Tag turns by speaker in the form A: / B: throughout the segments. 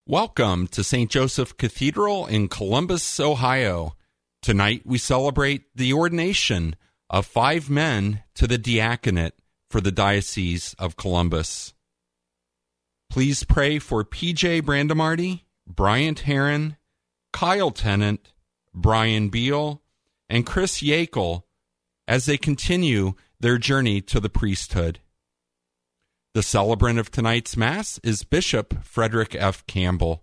A: Welcome to St. Joseph Cathedral in Columbus, Ohio. Tonight we celebrate the ordination of 5 men to the diaconate for the Diocese of Columbus. Please pray for P.J. Brandemarty, Bryant Heron, Kyle Tennant, Brian Beal, and Chris Yakel as they continue their journey to the priesthood. The celebrant of tonight's Mass is Bishop Frederick F. Campbell.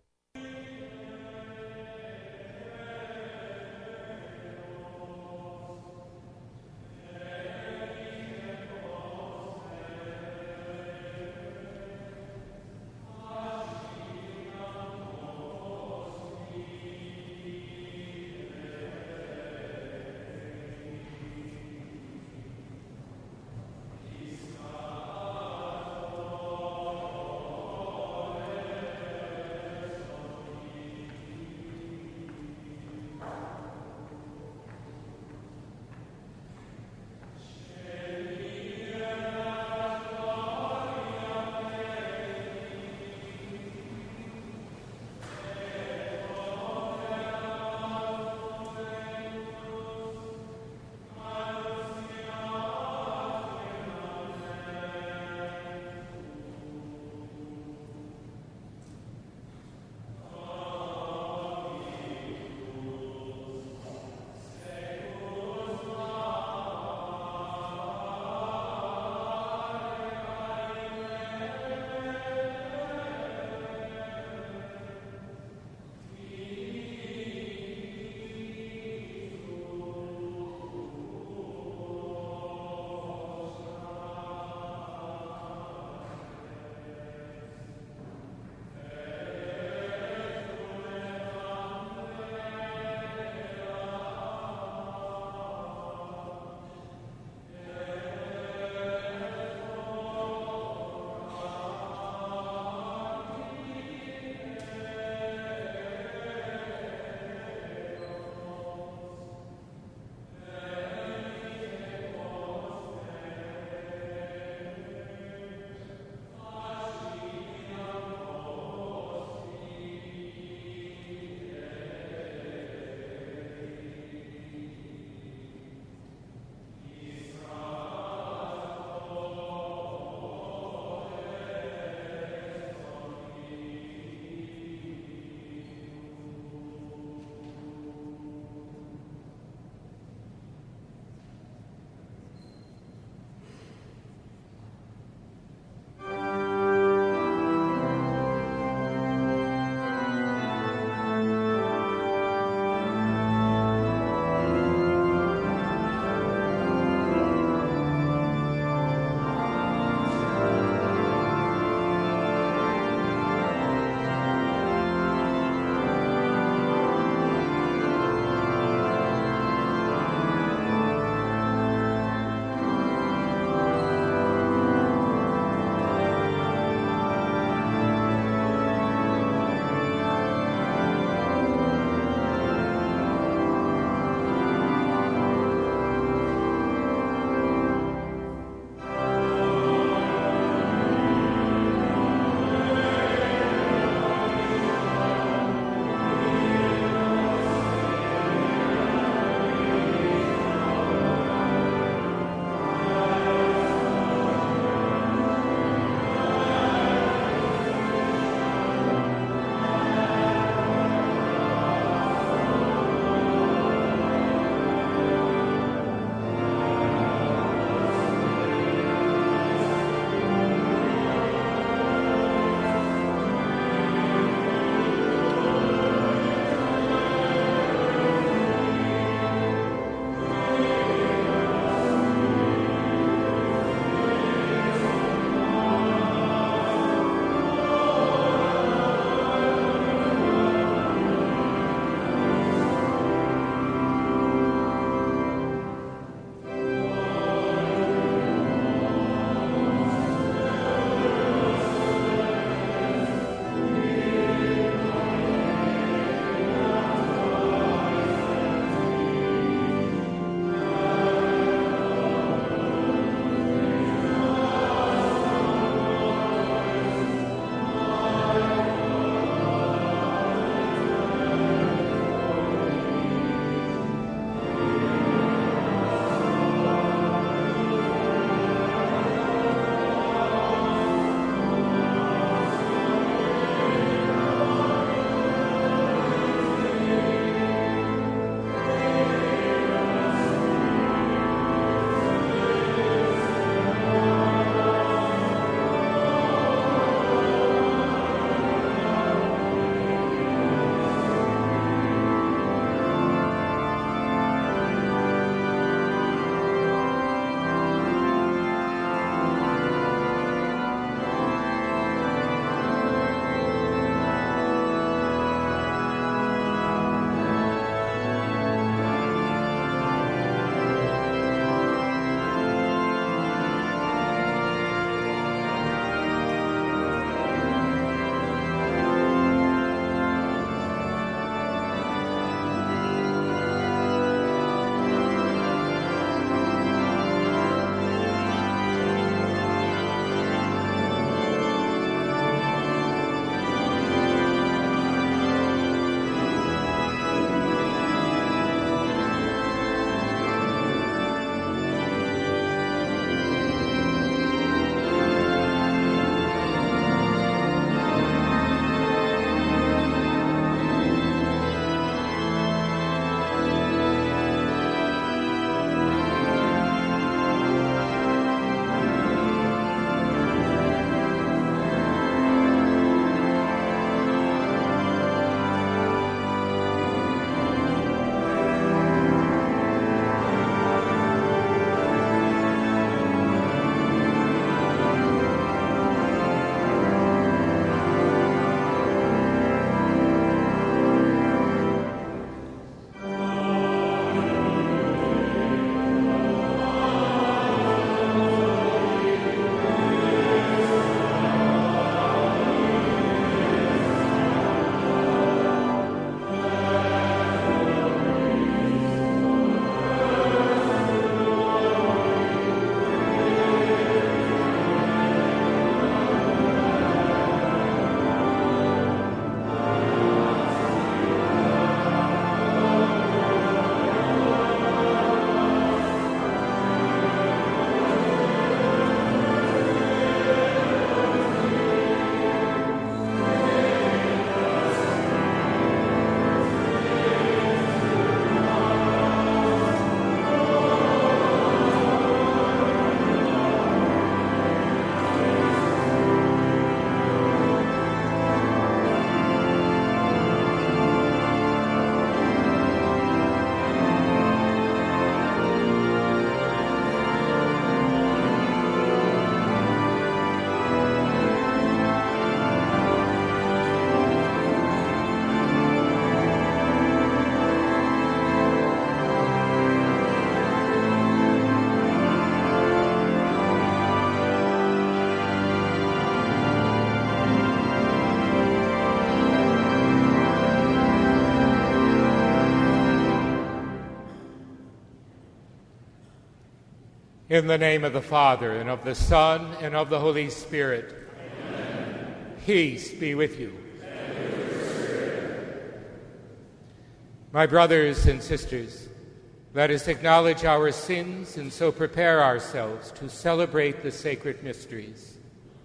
B: In the name of the Father, and of the Son, and of the Holy Spirit.
C: Amen.
B: Peace be with you.
C: And with your spirit.
B: My brothers and sisters, let us acknowledge our sins and so prepare ourselves to celebrate the sacred mysteries.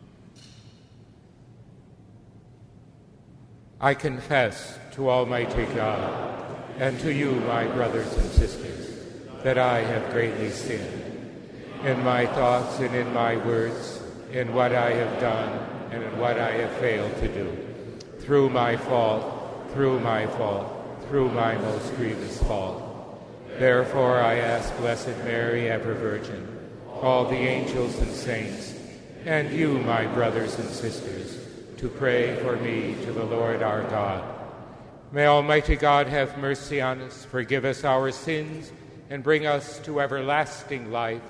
B: I confess to Almighty God and to you, my brothers and sisters, that I have greatly sinned in my thoughts and in my words, in what I have done and in what I have failed to do, through my fault, through my most grievous fault. Therefore I ask Blessed Mary, ever Virgin, all the angels and saints, and you, my brothers and sisters, to pray for me to the Lord our God. May Almighty God have mercy on us, forgive us our sins, and bring us to everlasting life.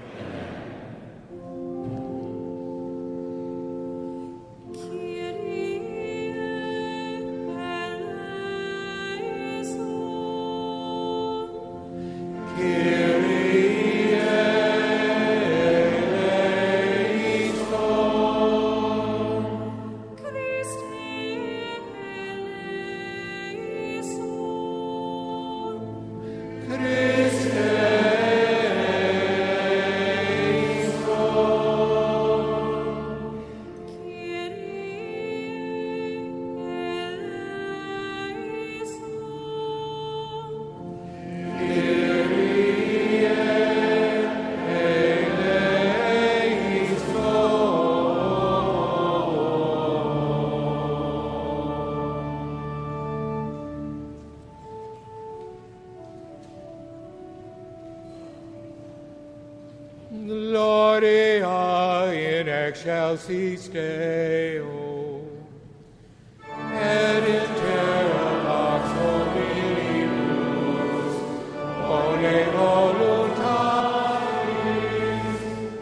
B: Gloria in excelsis Deo, et in terra pax hominibus, bone voluntatis,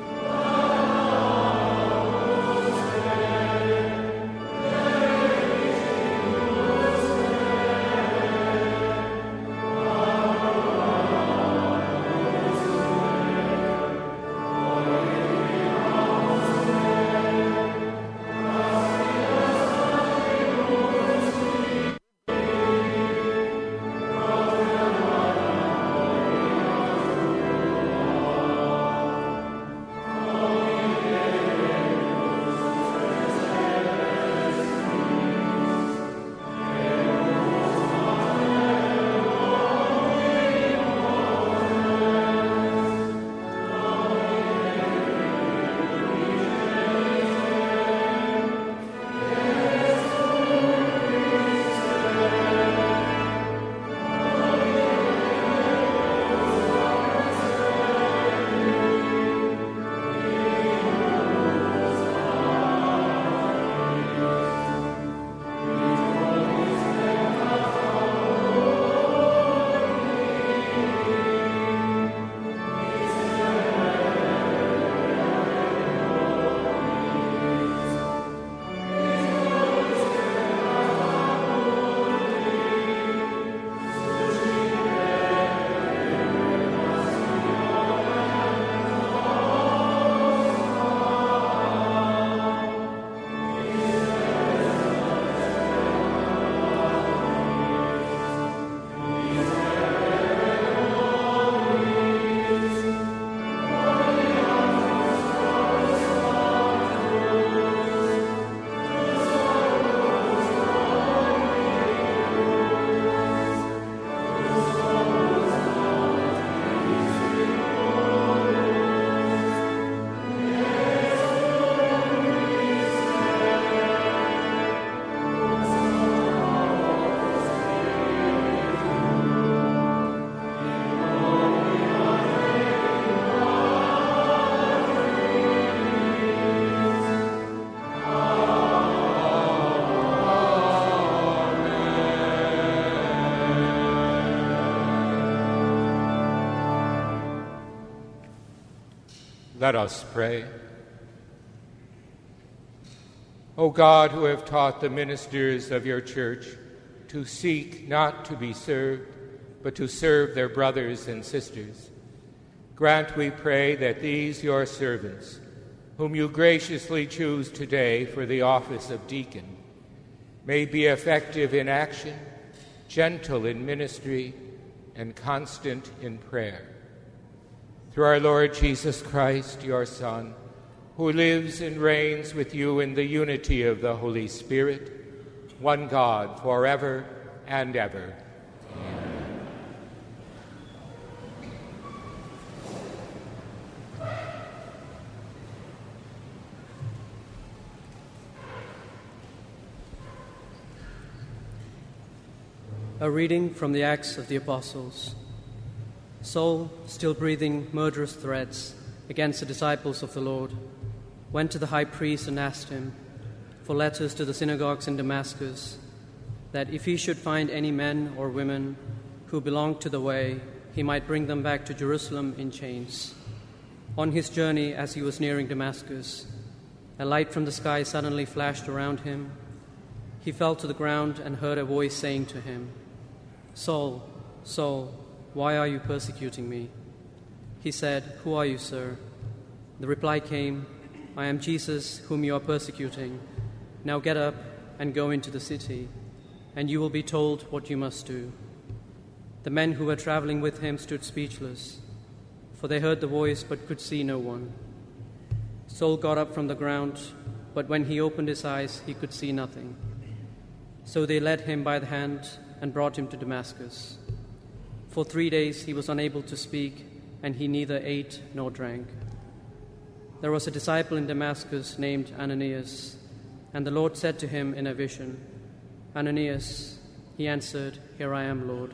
B: Let us pray. O God, who have taught the ministers of your church to seek not to be served, but to serve their brothers and sisters, Grant, we pray, that these your servants, whom you graciously choose today for the office of deacon, may be effective in action, gentle in ministry, and constant in prayer. Through our Lord Jesus Christ, your Son, who lives and reigns with you in the unity of the Holy Spirit, one God, forever and ever. Amen.
D: A reading from the Acts of the Apostles. Saul, still breathing murderous threats against the disciples of the Lord, went to the high priest and asked him for letters to the synagogues in Damascus, that if he should find any men or women who belonged to the way, he might bring them back to Jerusalem in chains. On his journey, as he was nearing Damascus, a light from the sky suddenly flashed around him. He fell to the ground and heard a voice saying to him, "Saul, Saul, why are you persecuting me?" He said, "Who are you, sir?" The reply came, "I am Jesus, whom you are persecuting. Now get up and go into the city, and you will be told what you must do." The men who were traveling with him stood speechless, for they heard the voice but could see no one. Saul got up from the ground, but when he opened his eyes, he could see nothing. So they led him by the hand and brought him to Damascus. For 3 days he was unable to speak, and he neither ate nor drank. There was a disciple in Damascus named Ananias, and the Lord said to him in a vision, "Ananias." He answered, "Here I am, Lord."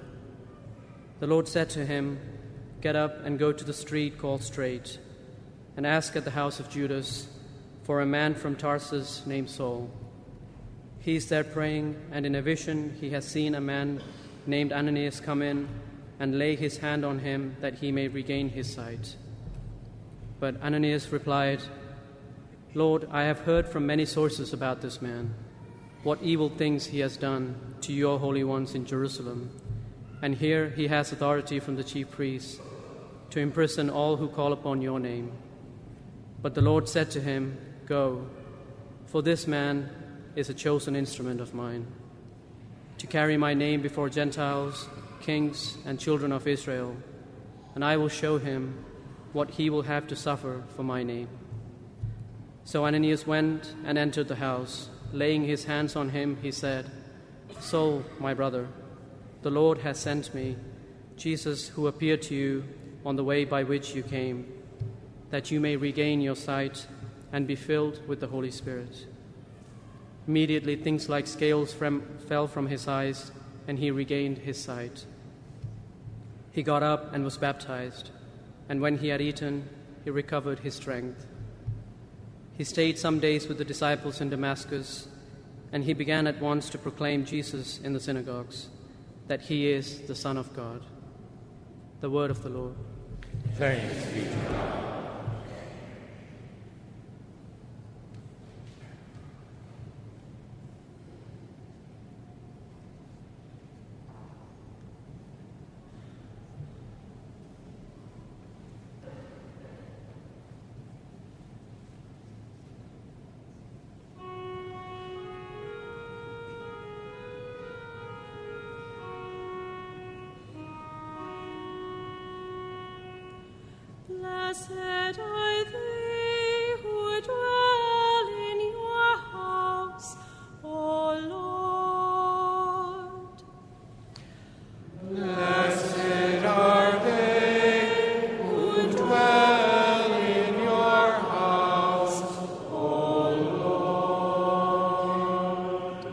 D: The Lord said to him, "Get up and go to the street called Straight, and ask at the house of Judas for a man from Tarsus named Saul. He is there praying, and in a vision he has seen a man named Ananias come in and lay his hand on him that he may regain his sight." But Ananias replied, "Lord, I have heard from many sources about this man, what evil things he has done to your holy ones in Jerusalem. And here he has authority from the chief priests to imprison all who call upon your name." But the Lord said to him, "Go, for this man is a chosen instrument of mine, to carry my name before Gentiles, kings, and children of Israel, and I will show him what he will have to suffer for my name." So Ananias went and entered the house. Laying his hands on him, he said, "Saul, my brother, the Lord has sent me, Jesus, who appeared to you on the way by which you came, that you may regain your sight and be filled with the Holy Spirit." Immediately things like scales fell from his eyes, and he regained his sight. He got up and was baptized, and when he had eaten, he recovered his strength. He stayed some days with the disciples in Damascus, and he began at once to proclaim Jesus in the synagogues, that he is the Son of God. The word of the Lord.
B: Thanks be to God.
E: Blessed are they who dwell in your house, O Lord.
B: Blessed are they who dwell in your house, O Lord.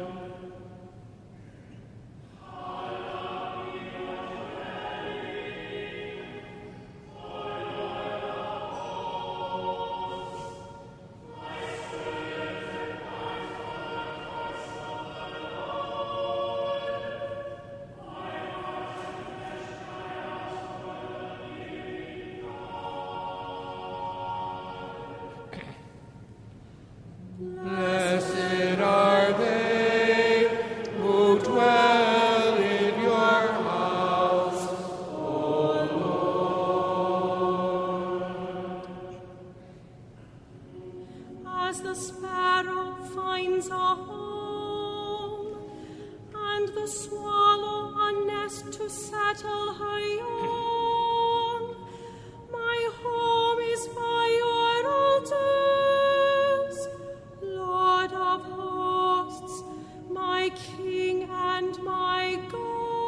E: swallow a nest to settle her young. My home is by your altars, Lord of hosts, my King and my God.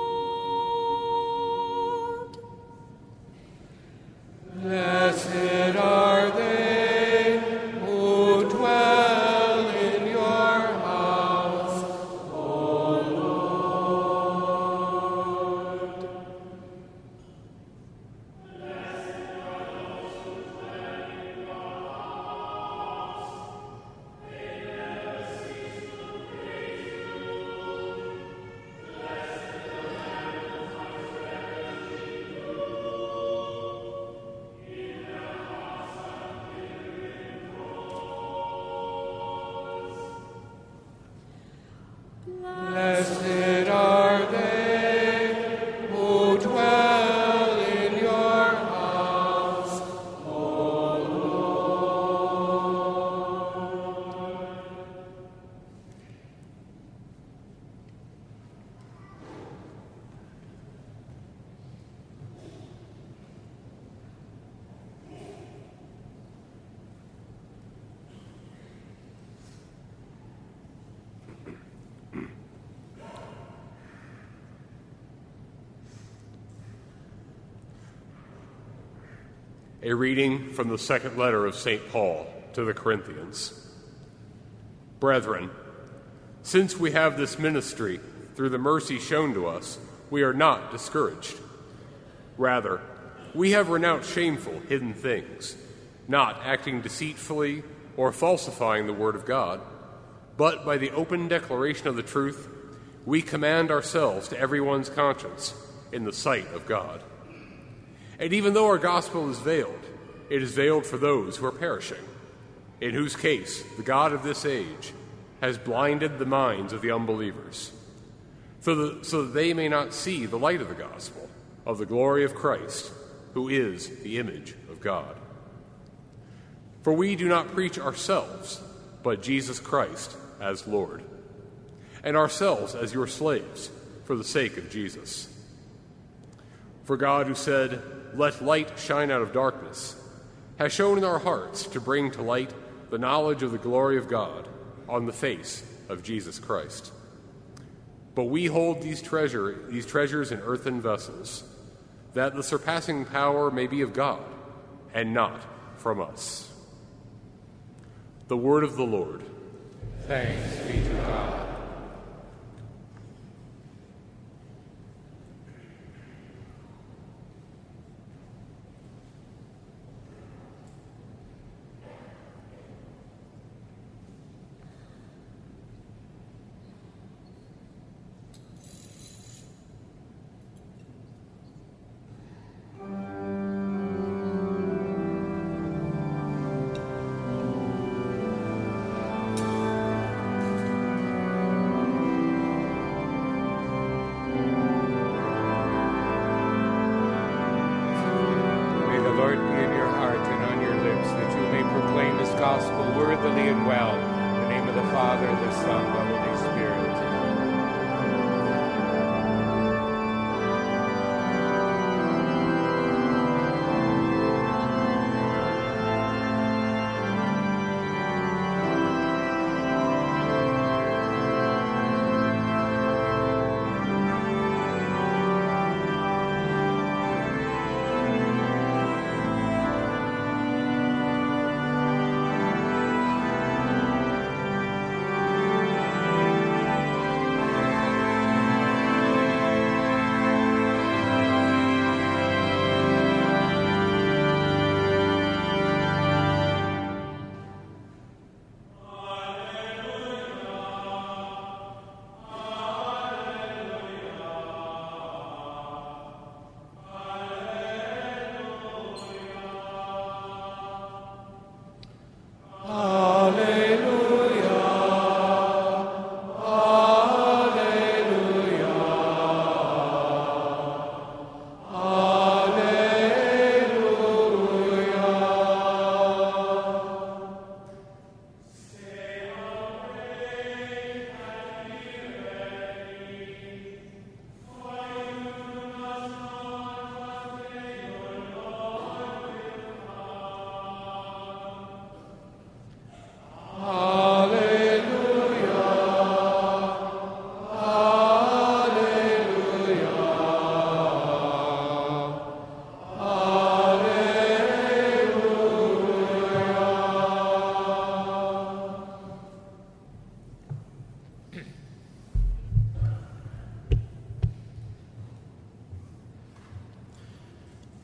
B: Blessed are they who dwell in your house, O Lord. Blessed are those who dwell in your house. They never cease to praise you. Blessed the Lamb who finds refuge in you. Blessed are they who dwell in your house, O Lord.
F: A reading from the second letter of St. Paul to the Corinthians. Brethren, since we have this ministry through the mercy shown to us, we are not discouraged. Rather, we have renounced shameful, hidden things, not acting deceitfully or falsifying the word of God, but by the open declaration of the truth, we command ourselves to everyone's conscience in the sight of God. And even though our gospel is veiled, it is veiled for those who are perishing, in whose case the God of this age has blinded the minds of the unbelievers, so that they may not see the light of the gospel of the glory of Christ, who is the image of God. For we do not preach ourselves, but Jesus Christ as Lord, and ourselves as your slaves for the sake of Jesus. For God, who said, "Let light shine out of darkness," has shown in our hearts to bring to light the knowledge of the glory of God on the face of Jesus Christ. But we hold these treasures in earthen vessels, that the surpassing power may be of God and not from us. The word of the Lord.
B: Thanks be to God. Gospel worthily and well. In the name of the Father, the Son, and the Holy Spirit.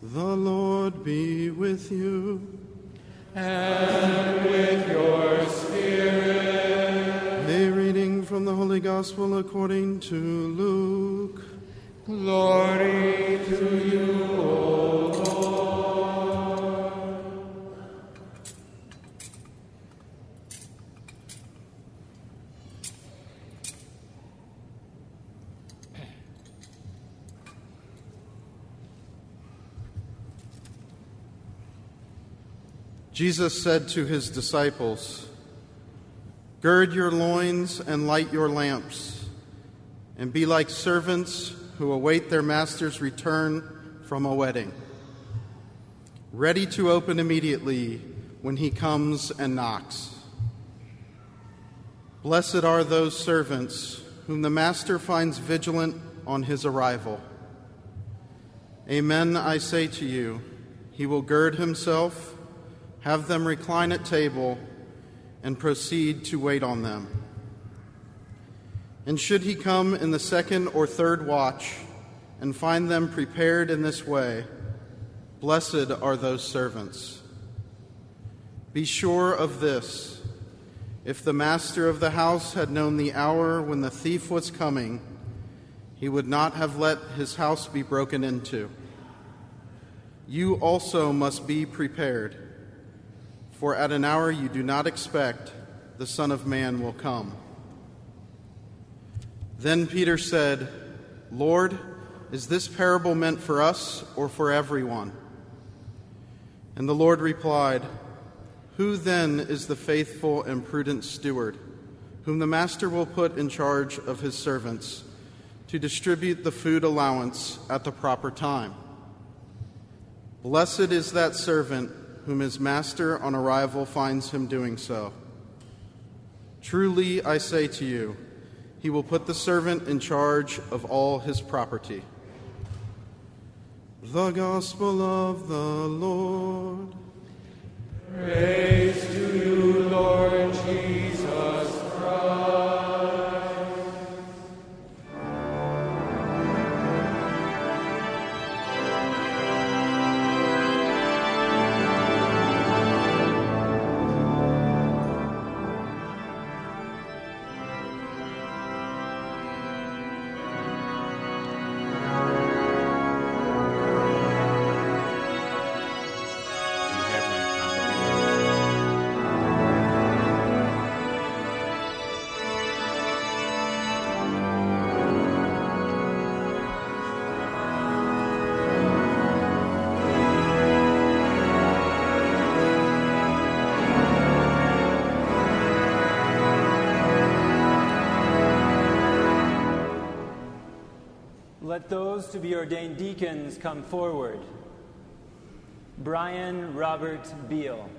G: The Lord be with you.
B: And with your spirit.
G: A reading from the Holy Gospel according to Luke.
B: Glory to you, O Lord.
G: Jesus said to his disciples, "Gird your loins and light your lamps, and be like servants who await their master's return from a wedding, ready to open immediately when he comes and knocks. Blessed are those servants whom the master finds vigilant on his arrival. Amen, I say to you, he will gird himself, have them recline at table, and proceed to wait on them. And should he come in the second or third watch and find them prepared in this way, blessed are those servants. Be sure of this, if the master of the house had known the hour when the thief was coming, he would not have let his house be broken into. You also must be prepared, for at an hour you do not expect, the Son of Man will come." Then Peter said, "Lord, is this parable meant for us or for everyone?" And the Lord replied, "Who then is the faithful and prudent steward, whom the master will put in charge of his servants to distribute the food allowance at the proper time? Blessed is that servant whom his master on arrival finds him doing so. Truly, I say to you, he will put the servant in charge of all his property." The Gospel of the Lord.
B: Praise to you, Lord Jesus Christ.
H: Let those to be ordained deacons come forward. Brian Robert Beal.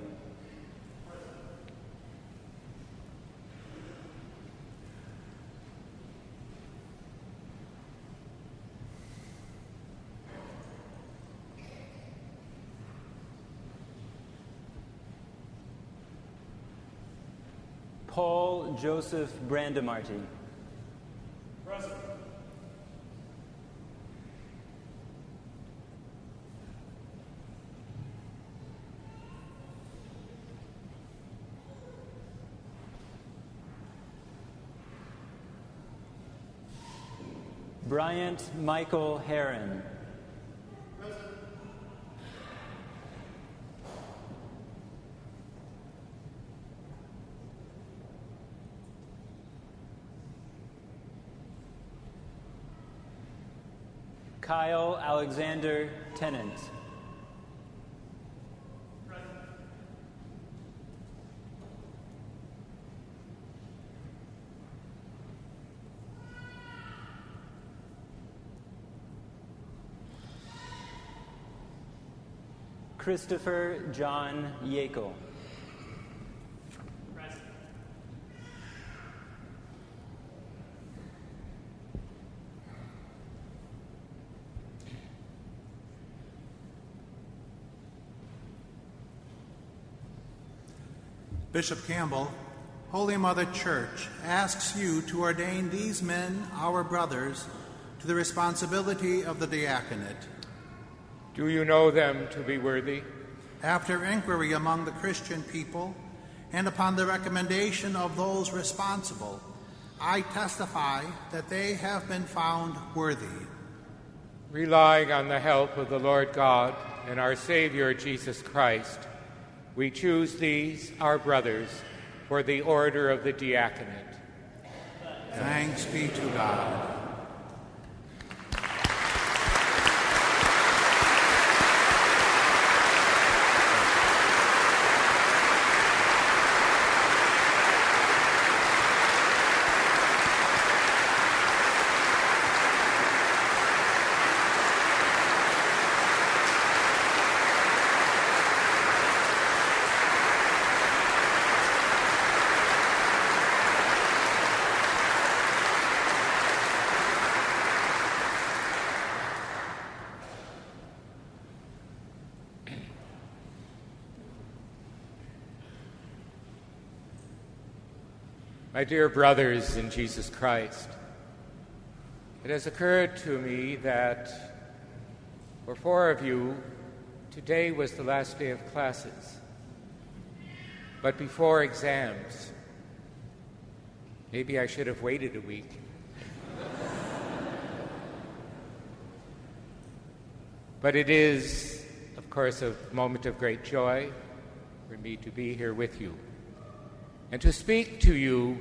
H: Paul Joseph Brandemarty.
I: Present.
H: Bryant Michael Herron.
I: Present.
H: Kyle Alexander Tennant.
I: Present.
H: Christopher John Yackel.
I: Present.
J: Bishop Campbell, Holy Mother Church asks you to ordain these men, our brothers, to the responsibility of the diaconate.
B: Do you know them to be worthy?
J: After inquiry among the Christian people, and upon the recommendation of those responsible, I testify that they have been found worthy.
B: Relying on the help of the Lord God and our Savior Jesus Christ, we choose these, our brothers, for the order of the diaconate.
J: Thanks be to God.
B: My dear brothers in Jesus Christ, it has occurred to me that for 4 of you, today was the last day of classes. But before exams, maybe I should have waited a week. But it is, of course, a moment of great joy for me to be here with you and to speak to you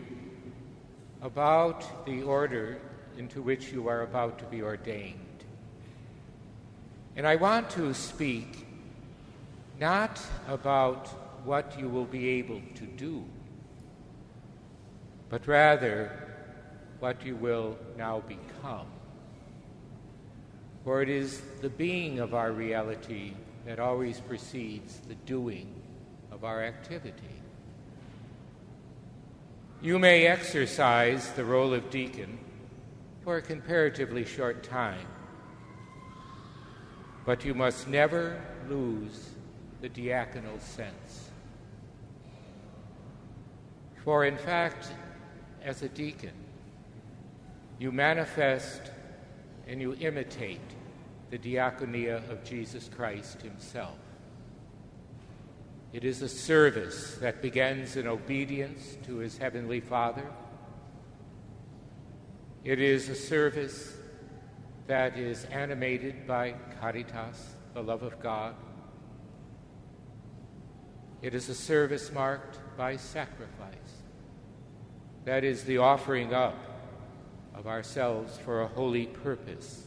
B: about the order into which you are about to be ordained. And I want to speak not about what you will be able to do, but rather what you will now become. For it is the being of our reality that always precedes the doing of our activity. You may exercise the role of deacon for a comparatively short time, but you must never lose the diaconal sense. For in fact, as a deacon, you manifest and you imitate the diaconia of Jesus Christ himself. It is a service that begins in obedience to his heavenly Father. It is a service that is animated by caritas, the love of God. It is a service marked by sacrifice. That is the offering up of ourselves for a holy purpose.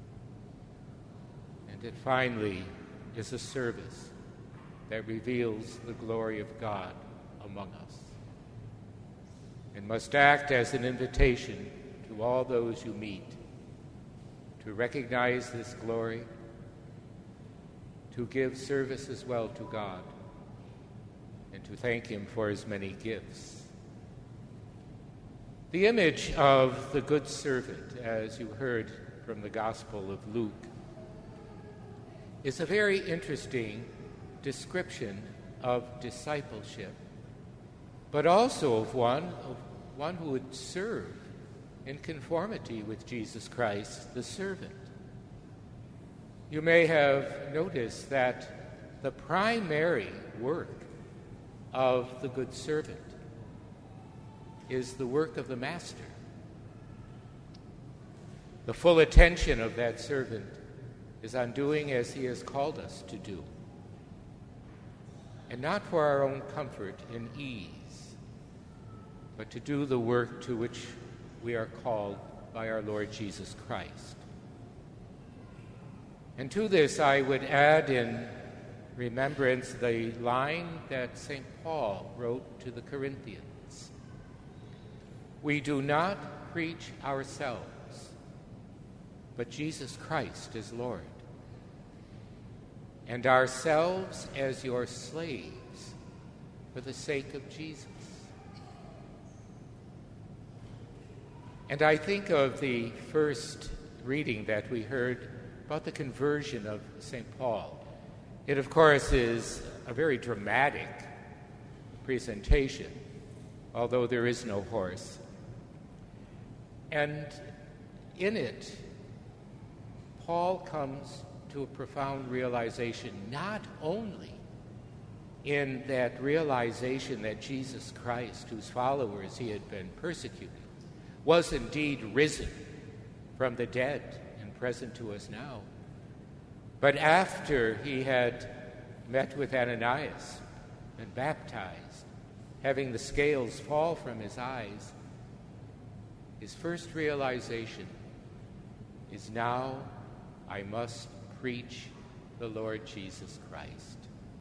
B: And it finally is a service that reveals the glory of God among us and must act as an invitation to all those you meet to recognize this glory, to give service as well to God, and to thank him for his many gifts. The image of the good servant, as you heard from the Gospel of Luke, is a very interesting description of discipleship, but also of one who would serve in conformity with Jesus Christ, the servant. You may have noticed that the primary work of the good servant is the work of the master. The full attention of that servant is on doing as he has called us to do, and not for our own comfort and ease, but to do the work to which we are called by our Lord Jesus Christ. And to this I would add in remembrance the line that St. Paul wrote to the Corinthians. We do not preach ourselves, but Jesus Christ is Lord, and ourselves as your slaves for the sake of Jesus. And I think of the first reading that we heard about the conversion of St. Paul. It, of course, is a very dramatic presentation, although there is no horse. And in it, Paul comes to a profound realization, not only in that realization that Jesus Christ, whose followers he had been persecuting, was indeed risen from the dead and present to us now, but after he had met with Ananias and baptized, having the scales fall from his eyes, his first realization is, now I must preach the Lord Jesus Christ.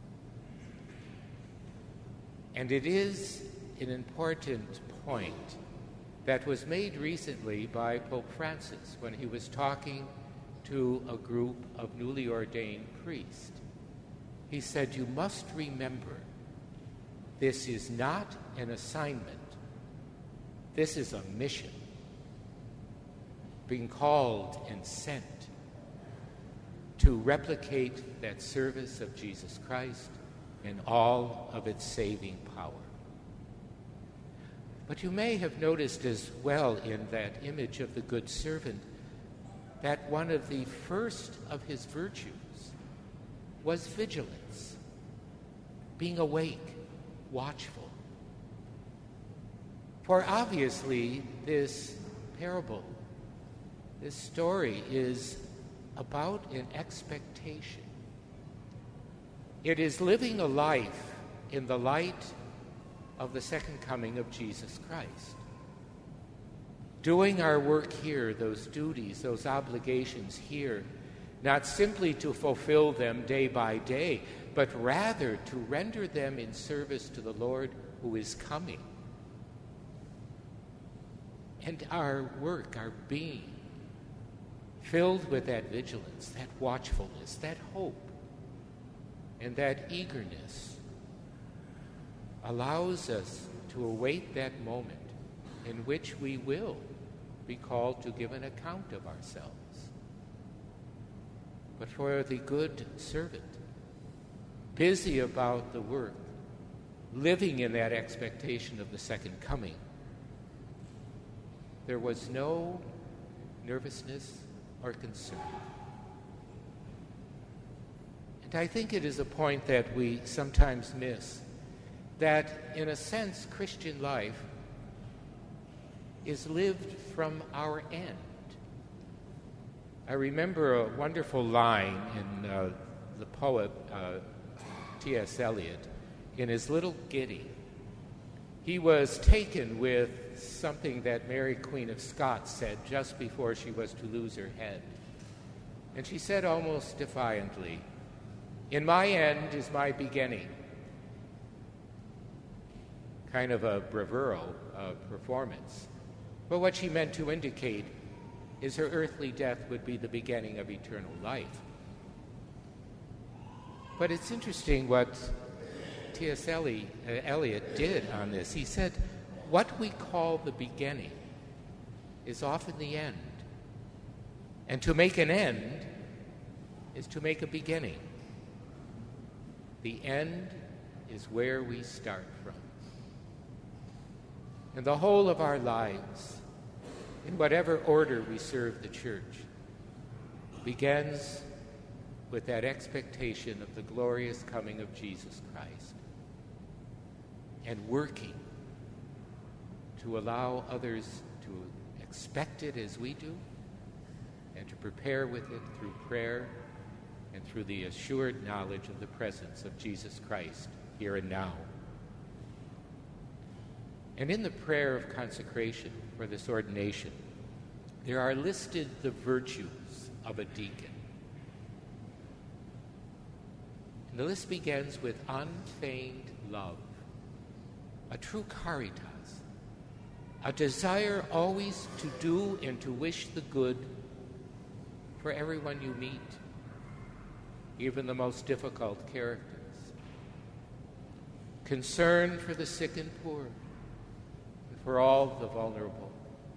B: And it is an important point that was made recently by Pope Francis when he was talking to a group of newly ordained priests. He said, you must remember, this is not an assignment. This is a mission, being called and sent to replicate that service of Jesus Christ in all of its saving power. But you may have noticed as well in that image of the good servant that one of the first of his virtues was vigilance, being awake, watchful. For obviously this parable, this story is about an expectation. It is living a life in the light of the second coming of Jesus Christ. Doing our work here, those duties, those obligations here, not simply to fulfill them day by day, but rather to render them in service to the Lord who is coming. And our work, our being, filled with that vigilance, that watchfulness, that hope, and that eagerness allows us to await that moment in which we will be called to give an account of ourselves. But for the good servant, busy about the work, living in that expectation of the second coming, there was no nervousness or concern. And I think it is a point that we sometimes miss, that in a sense Christian life is lived from our end. I remember a wonderful line in the poet T.S. Eliot in his Little Giddy. He was taken with something that Mary Queen of Scots said just before she was to lose her head. And she said almost defiantly, "In my end is my beginning." Kind of a bravuro performance. But what she meant to indicate is her earthly death would be the beginning of eternal life. But it's interesting what T.S. Eliot did on this. He said, what we call the beginning is often the end. And to make an end is to make a beginning. The end is where we start from. And the whole of our lives, in whatever order we serve the church, begins with that expectation of the glorious coming of Jesus Christ, and working to allow others to expect it as we do, and to prepare with it through prayer and through the assured knowledge of the presence of Jesus Christ here and now. And in the prayer of consecration for this ordination, there are listed the virtues of a deacon. And the list begins with unfeigned love, a true caritas, a desire always to do and to wish the good for everyone you meet, even the most difficult characters, concern for the sick and poor, and for all the vulnerable,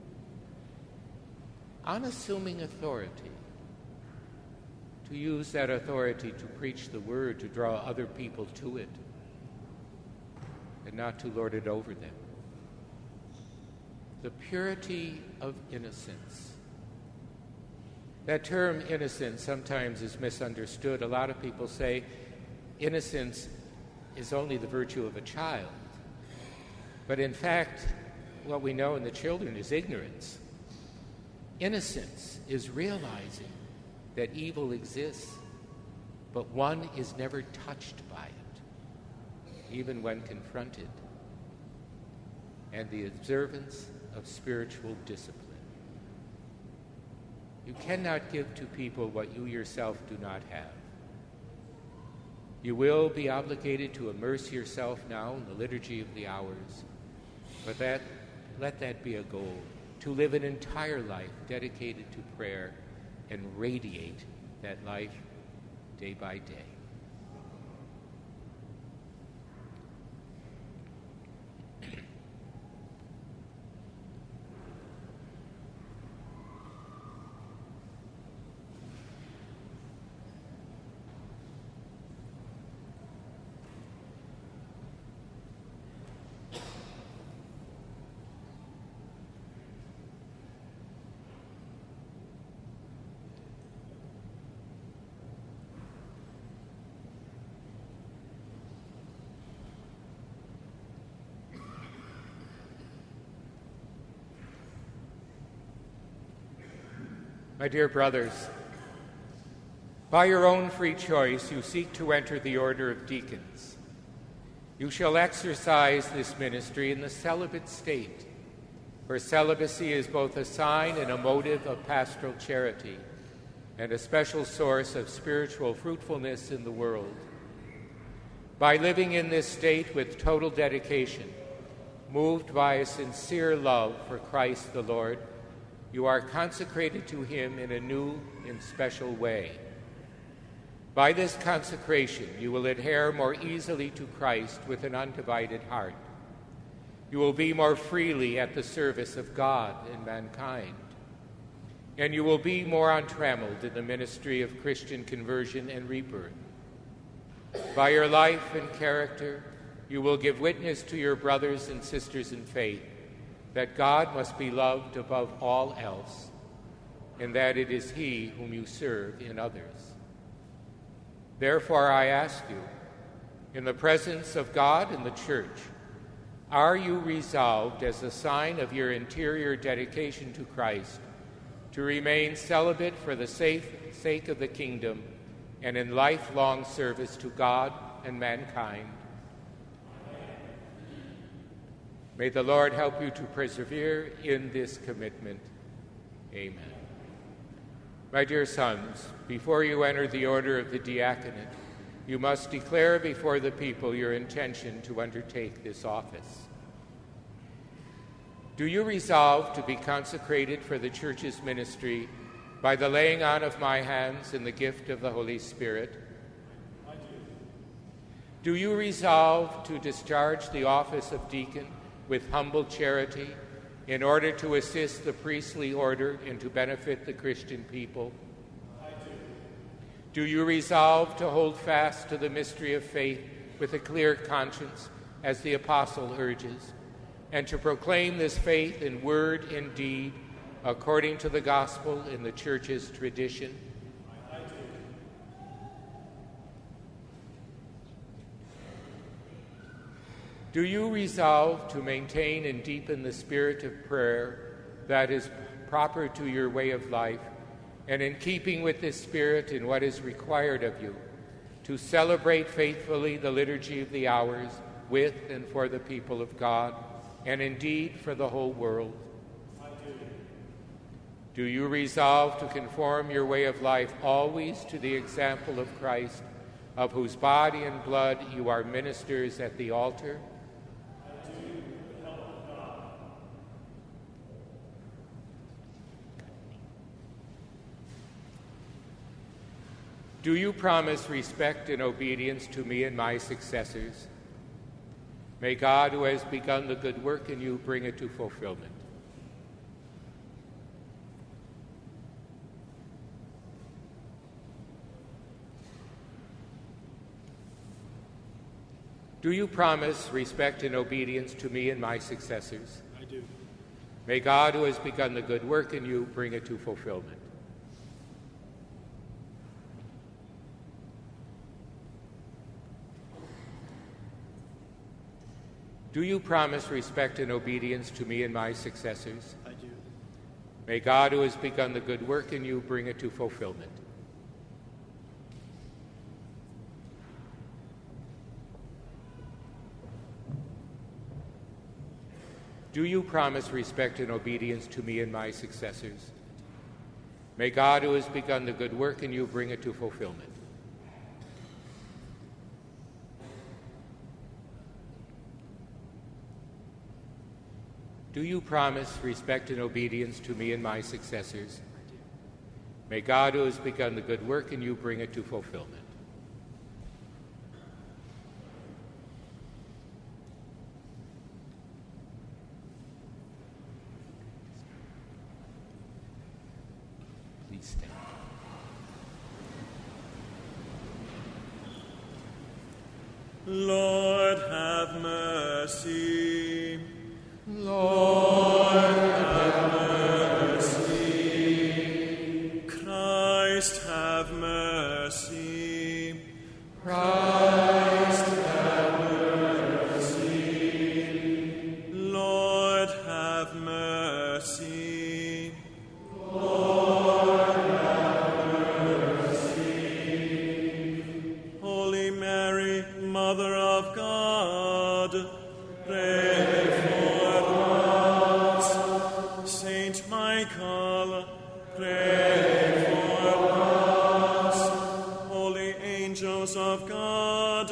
B: unassuming authority, to use that authority to preach the word, to draw other people to it, and not to lord it over them. The purity of innocence, That term innocence sometimes is misunderstood. A lot of people say innocence is only the virtue of a child. But in fact, what we know in the children is ignorance. Innocence is realizing that evil exists, but one is never touched by it, even when confronted, and the observance of spiritual discipline. You cannot give to people what you yourself do not have. You will be obligated to immerse yourself now in the liturgy of the hours, but let that be a goal, to live an entire life dedicated to prayer and radiate that life day by day. My dear brothers, by your own free choice, you seek to enter the order of deacons. You shall exercise this ministry in the celibate state, where celibacy is both a sign and a motive of pastoral charity and a special source of spiritual fruitfulness in the world. By living in this state with total dedication, moved by a sincere love for Christ the Lord, you are consecrated to him in a new and special way. By this consecration, you will adhere more easily to Christ with an undivided heart. You will be more freely at the service of God and mankind. And you will be more untrammeled in the ministry of Christian conversion and rebirth. By your life and character, you will give witness to your brothers and sisters in faith that God must be loved above all else, and that it is He whom you serve in others. Therefore, I ask you, in the presence of God and the Church, are you resolved, as a sign of your interior dedication to Christ, to remain celibate for the sake of the kingdom and in lifelong service to God and mankind? May the Lord help you to persevere in this commitment. Amen. My dear sons, before you enter the order of the diaconate, you must declare before the people your intention to undertake this office. Do you resolve to be consecrated for the Church's ministry by the laying on of my hands and the gift of the Holy Spirit?
I: I do.
B: Do you resolve to discharge the office of deacon with humble charity in order to assist the priestly order and to benefit the Christian people?
I: I do.
B: Do you resolve to hold fast to the mystery of faith with a clear conscience, as the apostle urges, and to proclaim this faith in word and deed according to the gospel in the Church's tradition?
I: I do.
B: Do you resolve to maintain and deepen the spirit of prayer that is proper to your way of life, and in keeping with this spirit and what is required of you, to celebrate faithfully the liturgy of the hours with and for the people of God, and indeed for the whole world?
I: I do.
B: Do you resolve to conform your way of life always to the example of Christ, of whose body and blood you are ministers at the altar?
I: I do, with the help of God.
B: Do you promise respect and obedience to me and my successors? May God, who has begun the good work in you, bring it to fulfillment. Do you promise respect and obedience to me and my successors?
I: I do.
B: May God, who has begun the good work in you, bring it to fulfillment. Do you promise respect and obedience to me and my successors?
I: I do.
B: May God, who has begun the good work in you, bring it to fulfillment. Do you promise respect and obedience to me and my successors? May God, who has begun the good work in you, bring it to fulfillment. Do you promise respect and obedience to me and my successors? May God, who has begun the good work in you, bring it to fulfillment. Please stand.
K: Lord, have mercy.
B: Lord,
K: have mercy. Christ, have mercy.
B: Christ,
K: have mercy. Lord, have mercy.
B: Lord, have mercy.
K: Holy Mary, Mother of God, pray for us. Saint Michael, pray for us. Holy angels of God,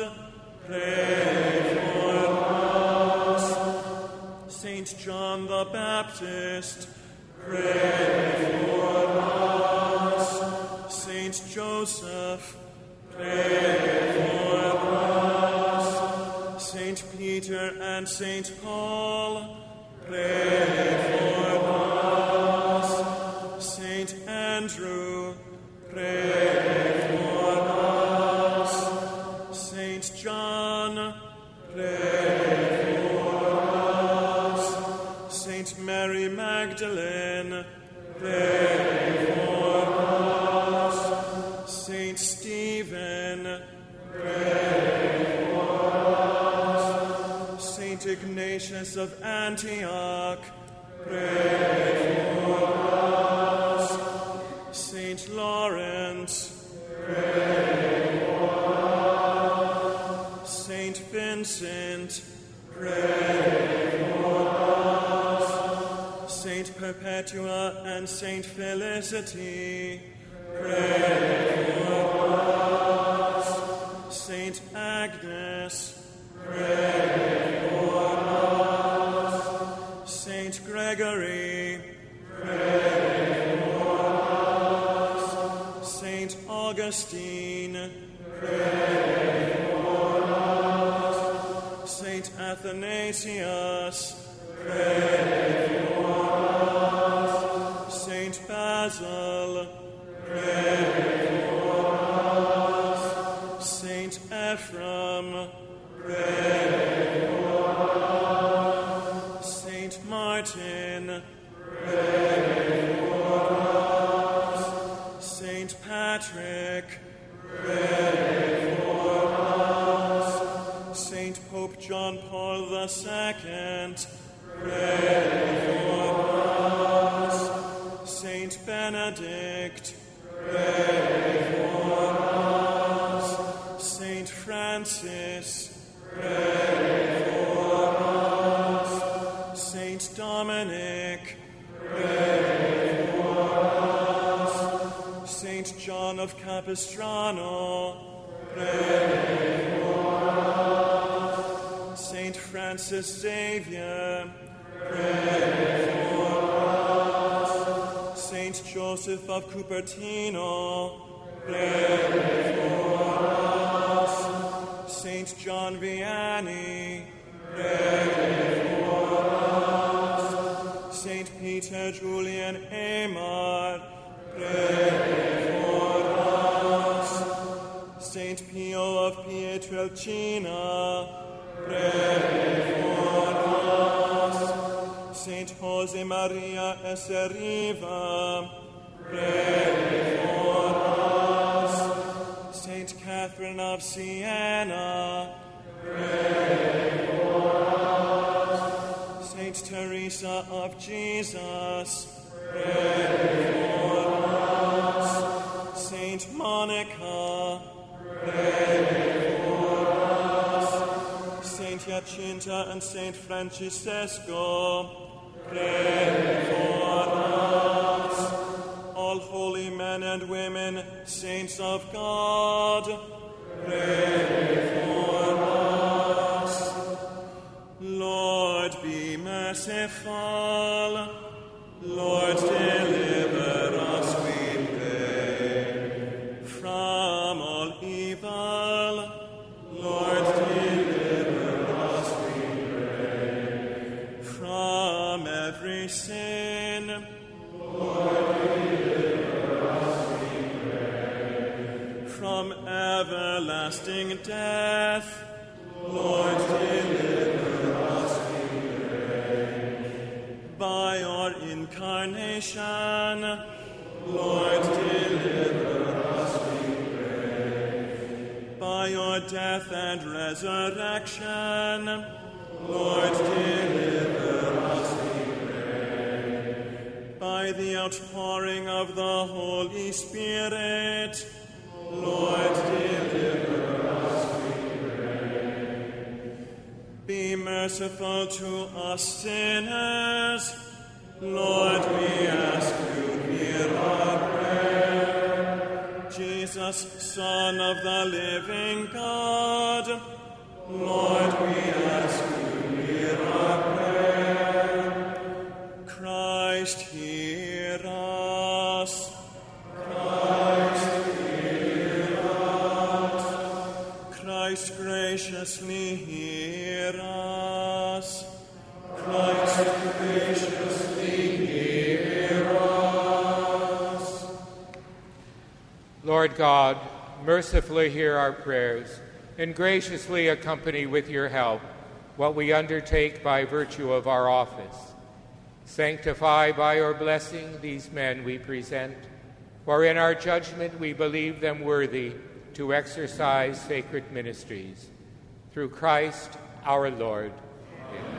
K: pray for us. Saint John the Baptist, pray for us. Saint Joseph, pray for us. Saint Peter and Saint Paul, pray for us. Saint Andrew, pray for us. Saint John, pray for us. Saint Mary Magdalene, pray for us. Saint Stephen, pray for us. Saint Ignatius of Antioch, pray for us. Saint Lawrence, pray for us. Saint Vincent, pray for us. Saint Perpetua and Saint Felicity, pray for us. Saint Agnes, pray for us. Saint Gregory, pray for us. Saint Augustine, pray for us. Saint Athanasius, pray for us. Saint Basil, pray for us. Saint Ephraim, pray for us. Saint Martin, pray for us. Saint Patrick, pray for us. Saint Pope John Paul II, pray for us. Saint Benedict, pray for us. Saint Francis, pray for us. Saint Dominic, pray for us. Saint John of Capistrano, pray for us. Saint Francis Xavier, pray for us. Saint Joseph of Cupertino, pray for us. Saint John Vianney, pray for us. Saint Peter Julian Amar, pray for us. Saint Pio of Pietrelcina, pray for us. Saint Jose Maria Eseriva, pray for us. Saint Catherine of Siena, pray for us. Teresa of Jesus, pray for us. Saint Monica, pray for us. Saint Jacinta and Saint Francisco, pray for us. All holy men and women, saints of God, pray for us. Lord, be merciful. Lord, deliver us, we pray, from all evil. Lord, deliver us, we pray, from every sin. Lord, deliver us, we pray, from everlasting death. Lord, deliver us, we pray. By your incarnation, Lord, deliver us, we pray. By your death and resurrection, Lord, deliver us, we pray. By the outpouring of the Holy Spirit, Lord, deliver us, we pray. Be merciful to us sinners. Lord, we ask you, hear our prayer. Jesus, Son of the living God, Lord, we ask you, hear our prayer. Christ, hear us. Christ, hear us. Christ, graciously hear us. Christ, graciously hear us.
B: Lord God, mercifully hear our prayers, and graciously accompany with your help what we undertake by virtue of our office. Sanctify by your blessing these men we present, for in our judgment we believe them worthy to exercise sacred ministries. Through Christ our Lord. Amen.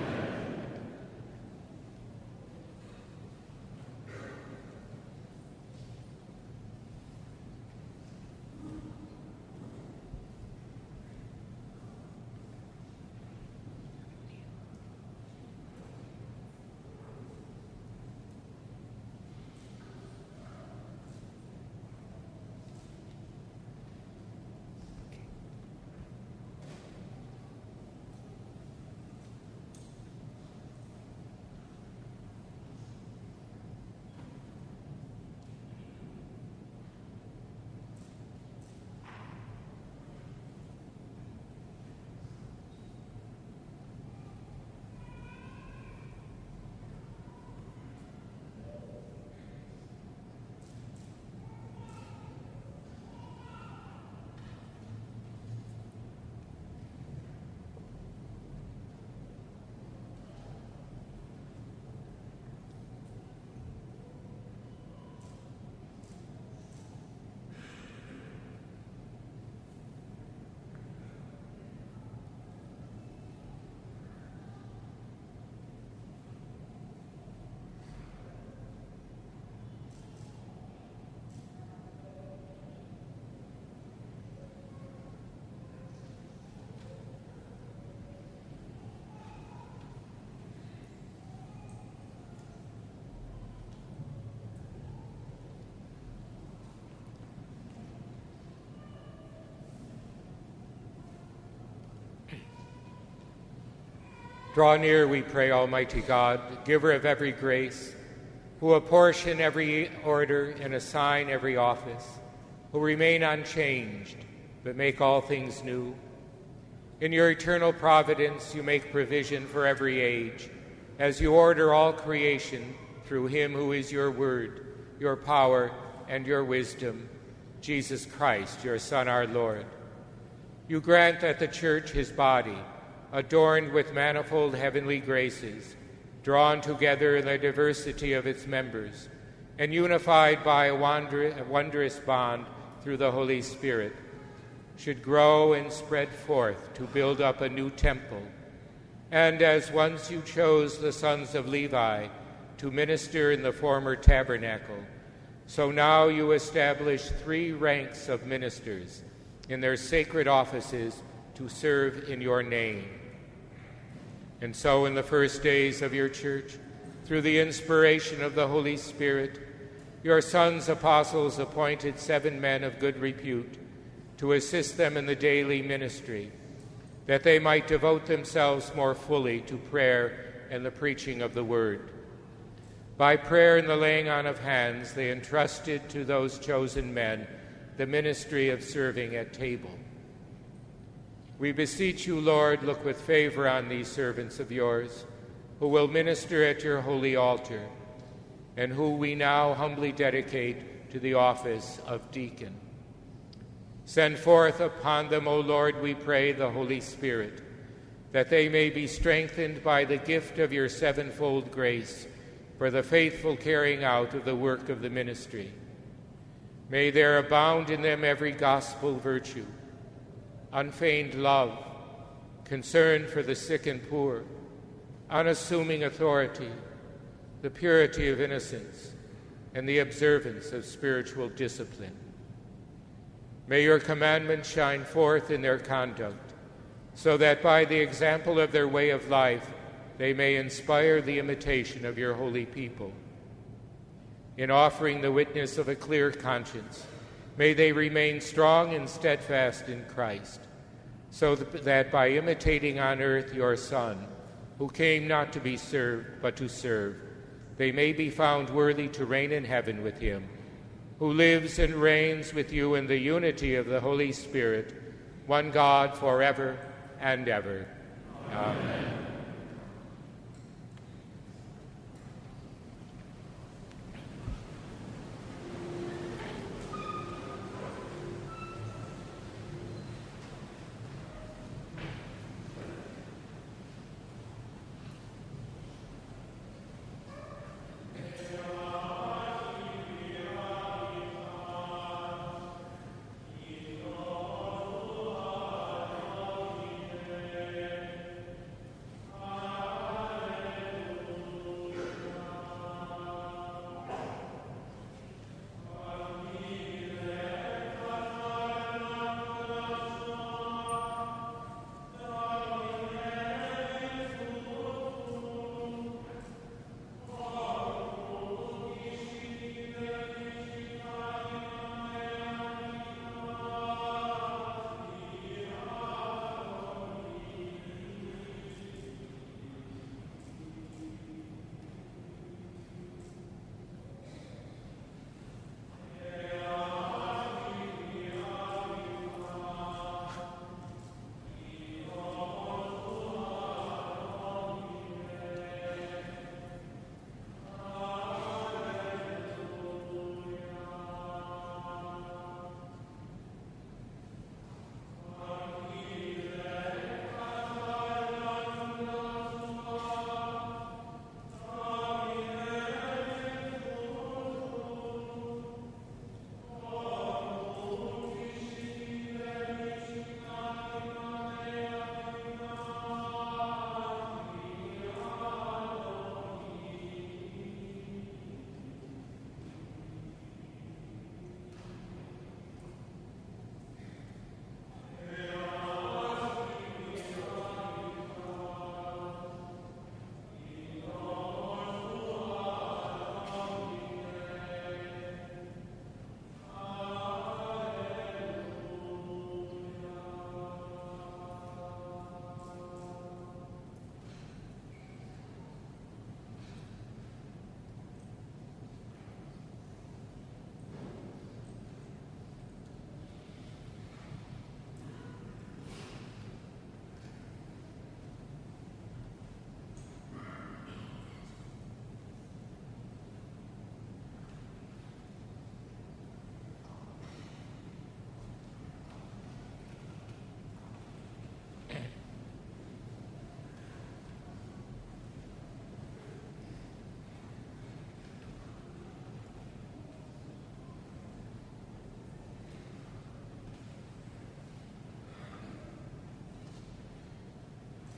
B: Draw near, we pray, Almighty God, giver of every grace, who apportion every order and assign every office, who remain unchanged, but make all things new. In your eternal providence, you make provision for every age, as you order all creation through him who is your word, your power, and your wisdom, Jesus Christ, your Son, our Lord. You grant that the Church, his body, adorned with manifold heavenly graces, drawn together in the diversity of its members, and unified by a wondrous bond through the Holy Spirit, should grow and spread forth to build up a new temple, And as once you chose the sons of Levi to minister in the former tabernacle, so now you establish 3 ranks of ministers in their sacred offices to serve in your name. And so in the first days of your church, through the inspiration of the Holy Spirit, your sons apostles appointed 7 men of good repute to assist them in the daily ministry, that they might devote themselves more fully to prayer and the preaching of the word. By prayer and the laying on of hands, they entrusted to those chosen men the ministry of serving at table. We beseech you, Lord, look with favor on these servants of yours, who will minister at your holy altar, and who we now humbly dedicate to the office of deacon. Send forth upon them, O Lord, we pray, the Holy Spirit, that they may be strengthened by the gift of your 7-fold grace for the faithful carrying out of the work of the ministry. May there abound in them every gospel virtue, unfeigned love, concern for the sick and poor, unassuming authority, the purity of innocence, and the observance of spiritual discipline. May your commandments shine forth in their conduct, so that by the example of their way of life they may inspire the imitation of your holy people. In offering the witness of a clear conscience, may they remain strong and steadfast in Christ, so that by imitating on earth your Son, who came not to be served but to serve, they may be found worthy to reign in heaven with him, who lives and reigns with you in the unity of the Holy Spirit, one God, forever and ever. Amen.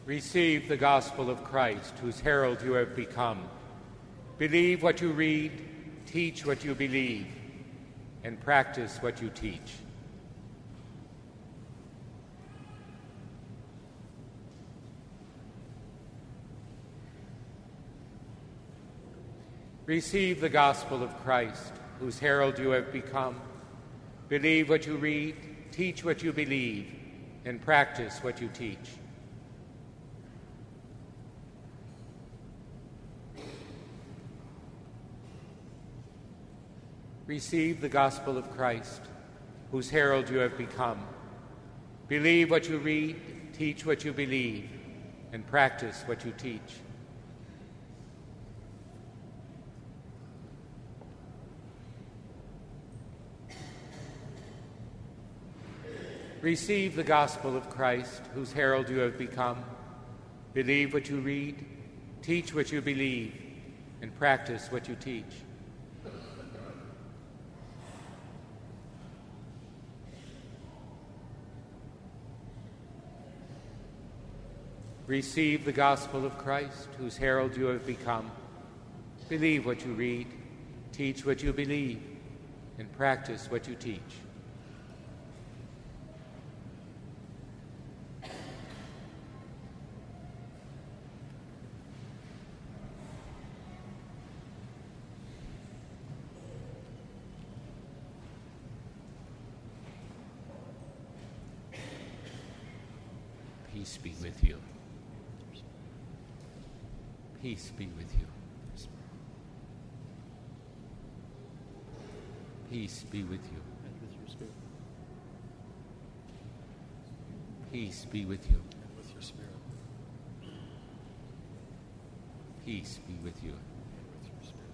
B: Receive the gospel of Christ, whose herald you have become. Believe what you read, teach what you believe, and practice what you teach. Receive the gospel of Christ, whose herald you have become. Believe what you read, teach what you believe, and practice what you teach. Receive the gospel of Christ, whose herald you have become. Believe what you read, teach what you believe, and practice what you teach. Receive the gospel of Christ, whose herald you have become. Believe what you read, teach what you believe, and practice what you teach. Receive the gospel of Christ, whose herald you have become. Believe what you read, teach what you believe, and practice what you teach. Peace be with you. Peace be with you. Peace be with you.
L: And with your spirit.
B: Peace be with you.
L: And with your spirit.
B: Peace be with you.
L: And with your spirit.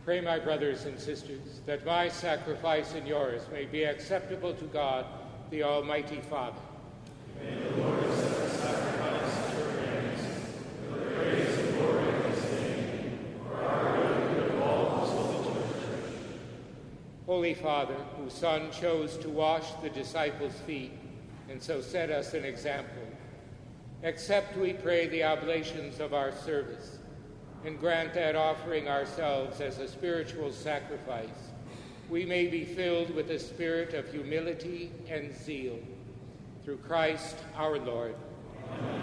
B: Pray, my brothers and sisters, that my sacrifice and yours may be acceptable to God, the Almighty Father.
I: May the Lord accept the sacrifice at your hands, for the praise and glory of his name, for our good and good of all his holy church.
B: Holy Father, whose Son chose to wash the disciples' feet, and so set us an example, accept, we pray, the oblations of our service, and grant that, offering ourselves as a spiritual sacrifice, we may be filled with a spirit of humility and zeal. Through Christ our Lord. Amen.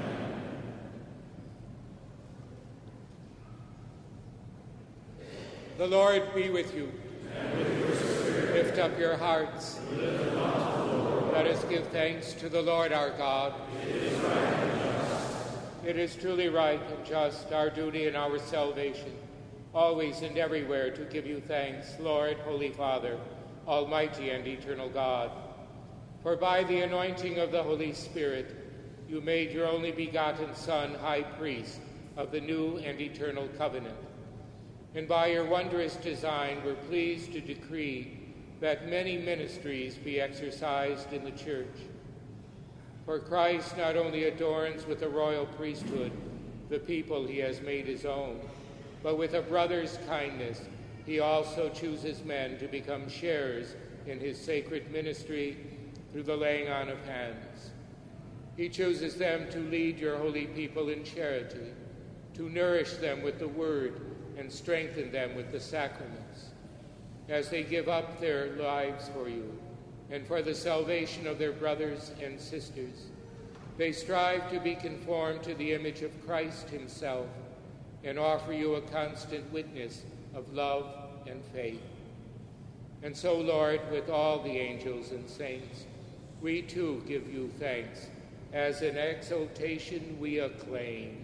B: The Lord be with you.
I: And with your spirit.
B: Lift up your hearts.
I: We lift them up to the Lord.
B: Let us give thanks to the Lord our God.
I: It is right and just.
B: It is truly right and just, our duty and our salvation, always and everywhere to give you thanks, Lord, Holy Father, Almighty and eternal God. For by the anointing of the Holy Spirit, you made your only begotten Son high priest of the new and eternal covenant. And by your wondrous design were pleased to decree that many ministries be exercised in the Church. For Christ not only adorns with a royal priesthood the people he has made his own, but with a brother's kindness he also chooses men to become sharers in his sacred ministry through the laying on of hands. He chooses them to lead your holy people in charity, to nourish them with the word and strengthen them with the sacraments. As they give up their lives for you and for the salvation of their brothers and sisters, they strive to be conformed to the image of Christ himself and offer you a constant witness of love and faith. And so, Lord, with all the angels and saints, we too give you thanks. As in exultation we acclaim.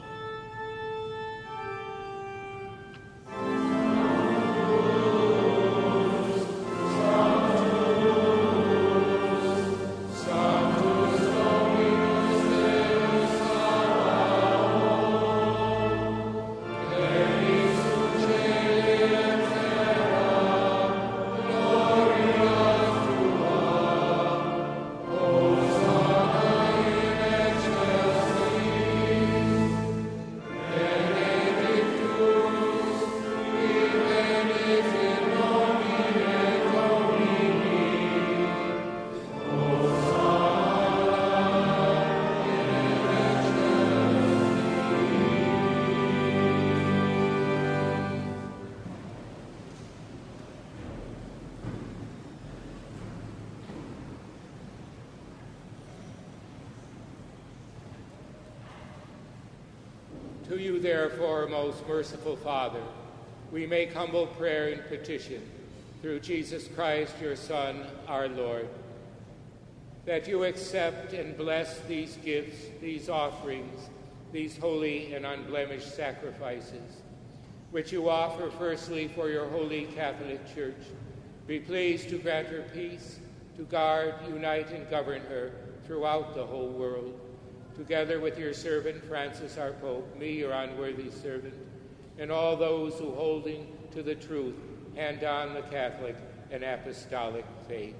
B: To you, therefore, most merciful Father, we make humble prayer and petition through Jesus Christ, your Son, our Lord, that you accept and bless these gifts, these offerings, these holy and unblemished sacrifices, which you offer firstly for your holy Catholic Church. Be pleased to grant her peace, to guard, unite, and govern her throughout the whole world. Together with your servant Francis our Pope, me, your unworthy servant, and all those who, holding to the truth, hand on the Catholic and Apostolic faith.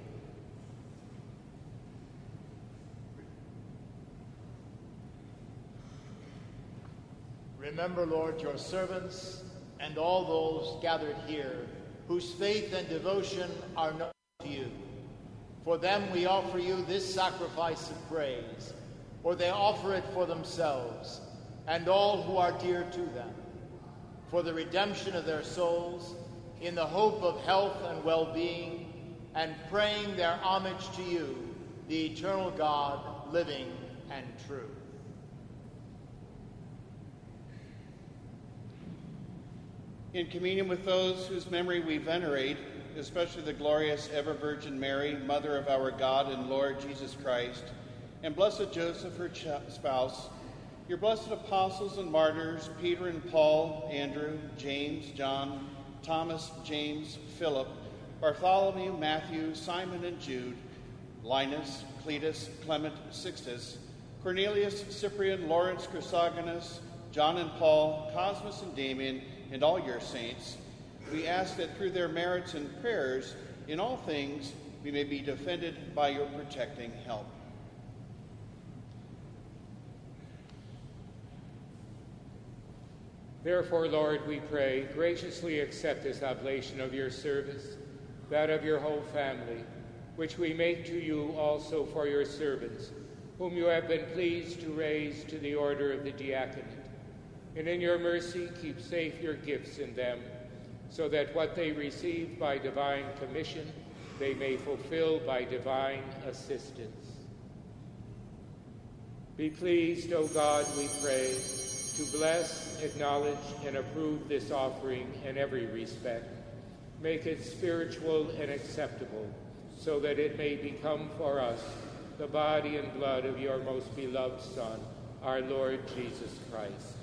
M: Remember, Lord, your servants and all those gathered here, whose faith and devotion are known to you. For them we offer you this sacrifice of praise, or they offer it for themselves and all who are dear to them, for the redemption of their souls, in the hope of health and well-being, and praying their homage to you, the eternal God, living and true.
G: In communion with those whose memory we venerate, especially the glorious ever-Virgin Mary, Mother of our God and Lord Jesus Christ, and blessed Joseph, her spouse, your blessed apostles and martyrs, Peter and Paul, Andrew, James, John, Thomas, James, Philip, Bartholomew, Matthew, Simon and Jude, Linus, Cletus, Clement, Sixtus, Cornelius, Cyprian, Lawrence, Chrysogonus, John and Paul, Cosmas and Damian, and all your saints,
N: we ask that through their merits and prayers, in all things, we may be defended by your protecting help.
B: Therefore, Lord, we pray, graciously accept this oblation of your service, that of your whole family, which we make to you also for your servants, whom you have been pleased to raise to the order of the diaconate. And in your mercy, keep safe your gifts in them, so that what they receive by divine commission, they may fulfill by divine assistance. Be pleased, O God, we pray, to bless, acknowledge, and approve this offering in every respect. Make it spiritual and acceptable, so that it may become for us the body and blood of your most beloved Son, our Lord Jesus Christ.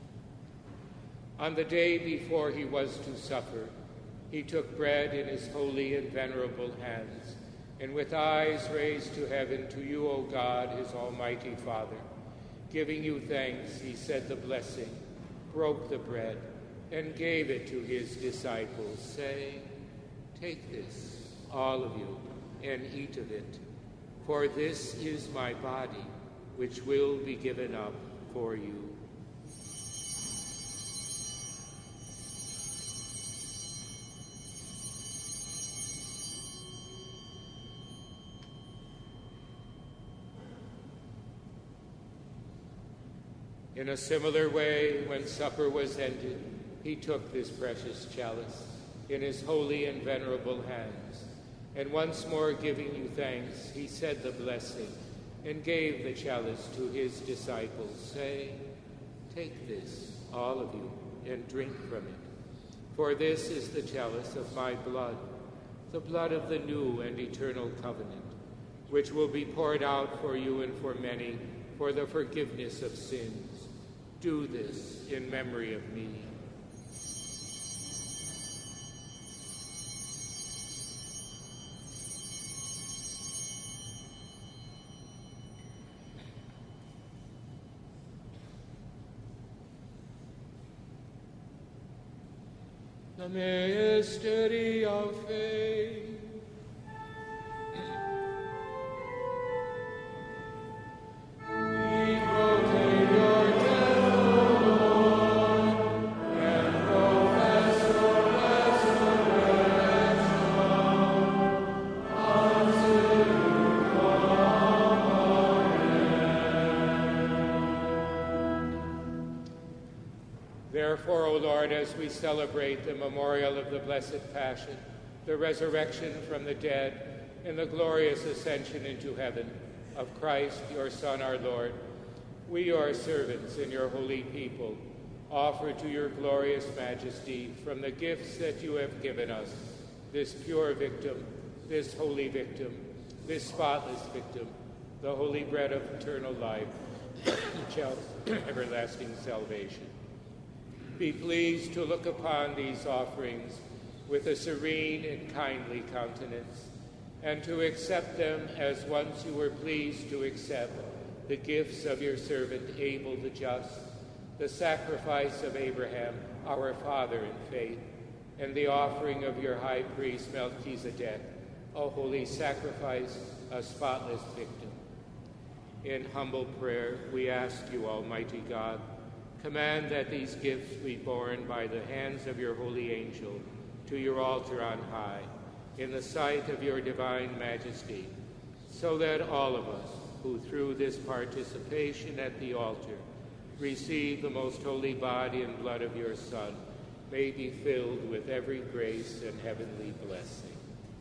B: On the day before he was to suffer, he took bread in his holy and venerable hands, and with eyes raised to heaven to you, O God, his almighty Father, giving you thanks, he said the blessing, broke the bread, and gave it to his disciples, saying, "Take this, all of you, and eat of it, for this is my body, which will be given up for you." In a similar way, when supper was ended, he took this precious chalice in his holy and venerable hands, and once more giving you thanks, he said the blessing and gave the chalice to his disciples, saying, "Take this, all of you, and drink from it, for this is the chalice of my blood, the blood of the new and eternal covenant, which will be poured out for you and for many for the forgiveness of sins. Do this in memory of me." The mystery of faith. Therefore, O Lord, as we celebrate the memorial of the Blessed Passion, the resurrection from the dead, and the glorious ascension into heaven of Christ, your Son, our Lord, we, your servants and your holy people, offer to your glorious majesty from the gifts that you have given us, this pure victim, this holy victim, this spotless victim, the holy bread of eternal life, everlasting salvation. Be pleased to look upon these offerings with a serene and kindly countenance, and to accept them as once you were pleased to accept the gifts of your servant Abel the just, the sacrifice of Abraham, our father in faith, and the offering of your high priest Melchizedek, a holy sacrifice, a spotless victim. In humble prayer, we ask you, Almighty God, command that these gifts be borne by the hands of your holy angel to your altar on high, in the sight of your divine majesty, so that all of us who through this participation at the altar receive the most holy body and blood of your Son may be filled with every grace and heavenly blessing.